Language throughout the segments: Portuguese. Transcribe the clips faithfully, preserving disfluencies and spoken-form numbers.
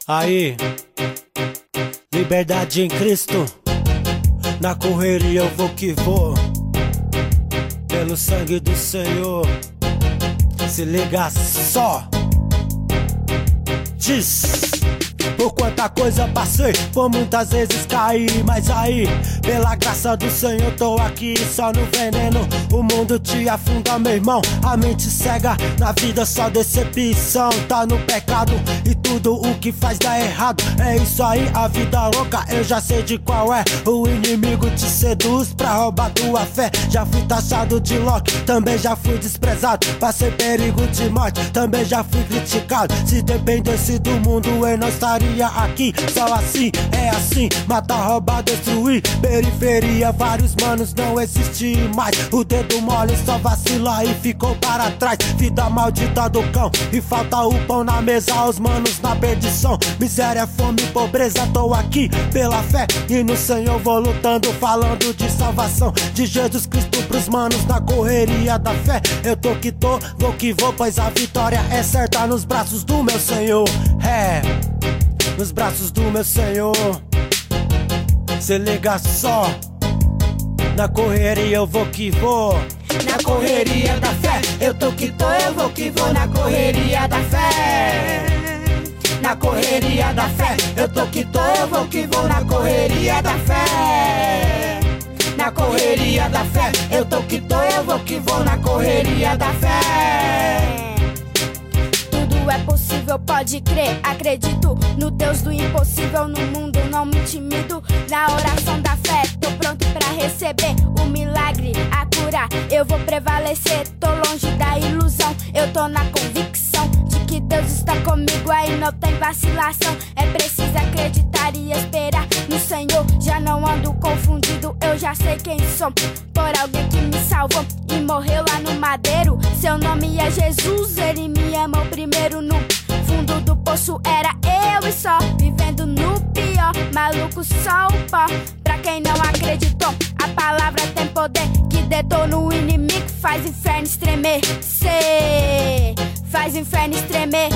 Aí, liberdade em Cristo. Na correria eu vou que vou, pelo sangue do Senhor. Se liga só, diz. Por quanta coisa passei, por muitas vezes caí, mas aí, pela graça do Senhor, tô aqui só no veneno. O mundo te afunda, meu irmão, a mente cega. Na vida só decepção, tá no pecado e tudo o que faz dá errado. É isso aí, a vida louca, eu já sei de qual é. O inimigo te seduz pra roubar tua fé. Já fui taxado de louco, também já fui desprezado. Passei perigo de morte, também já fui criticado. Se dependesse do mundo, eu não estaria aqui. Só assim, é assim, matar, roubar, destruir. Periferia, vários manos não existem mais. O dedo mole só vacila e ficou para trás. Vida maldita do cão e falta o pão na mesa, os manos na perdição. Miséria, fome, pobreza, tô aqui pela fé e no Senhor vou lutando, falando de salvação de Jesus Cristo pros manos na correria da fé. Eu tô que tô, vou que vou, pois a vitória é certa nos braços do meu Senhor. É, nos braços do meu Senhor. Se liga só, na correria eu vou que vou. Na correria da fé, eu tô que tô, eu vou que vou. Na correria da fé, na correria da fé, eu tô que tô, eu vou que vou. Na correria da fé, na correria da fé, eu tô que tô, eu vou que vou. Na correria da fé. Tudo é possível, pode crer, acredito no Deus do impossível. No mundo não me intimido, na oração da fé tô pronto pra receber o milagre, a cura, eu vou prevalecer. Tô longe da ilusão, eu tô na convicção de que Deus está comigo, aí não tem vacilação. É preciso acreditar e esperar no Senhor. Já não ando confundido, eu já sei quem sou, por alguém que me salvou e morreu lá no madeiro. Seu nome é Jesus, ele me amou primeiro. No fundo do poço era eu e só, vivendo no pior, maluco só o pó. Pra quem não acreditou, a palavra tem poder que detona o inimigo, faz inferno estremer. Cê faz inferno estremer,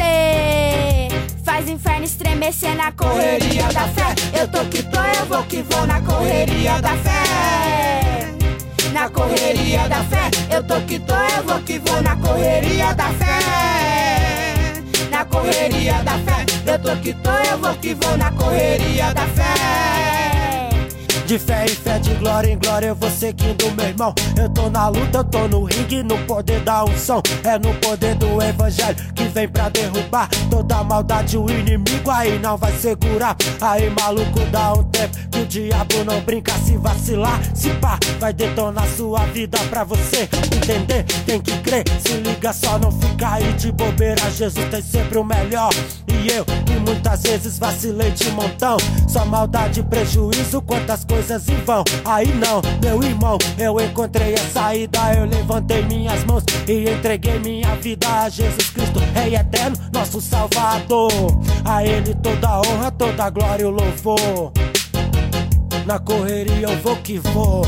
cê faz inferno estremecer. Na correria da fé, eu tô que tô, eu vou que vou. Na correria da fé, na correria da fé, eu tô que tô, eu vou que vou. Na correria da fé, na correria da fé, eu tô que tô, eu vou que vou. Na correria da fé. De fé em fé, de glória em glória, eu vou seguindo, meu irmão. Eu tô na luta, eu tô no ringue, no poder da unção. É no poder do evangelho que vem pra derrubar toda a maldade, o inimigo aí não vai segurar. Aí maluco, dá um tempo que o diabo não brinca. Se vacilar, se pá, vai detonar sua vida pra você entender. Tem que crer, se liga só, não fica aí de bobeira. Jesus tem sempre o melhor. E eu, que muitas vezes vacilei de montão, só maldade e prejuízo, quantas coisas em vão. Aí não, meu irmão, eu encontrei a saída. Eu levantei minhas mãos e entreguei minha vida a Jesus Cristo, Rei eterno, nosso Salvador. A Ele toda a honra, toda a glória e o louvor. Na correria eu vou que vou,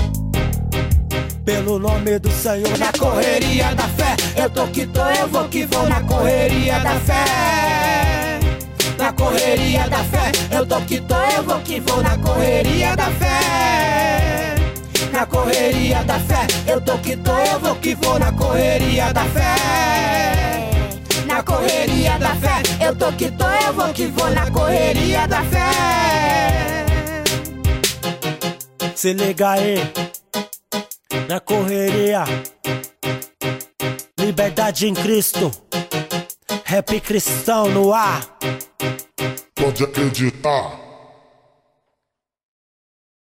pelo nome do Senhor. Na correria da fé, eu tô que tô, eu vou que vou. Na correria da fé, na correria da fé, eu tô que tô, eu vou que vou. Na correria da fé, na correria da fé, eu tô que tô, eu vou que vou. Na correria da fé, na correria da fé, eu tô que tô, eu vou que vou. Na correria da fé. Se liga aí, na correria, liberdade em Cristo, rap cristão no ar. Pode acreditar.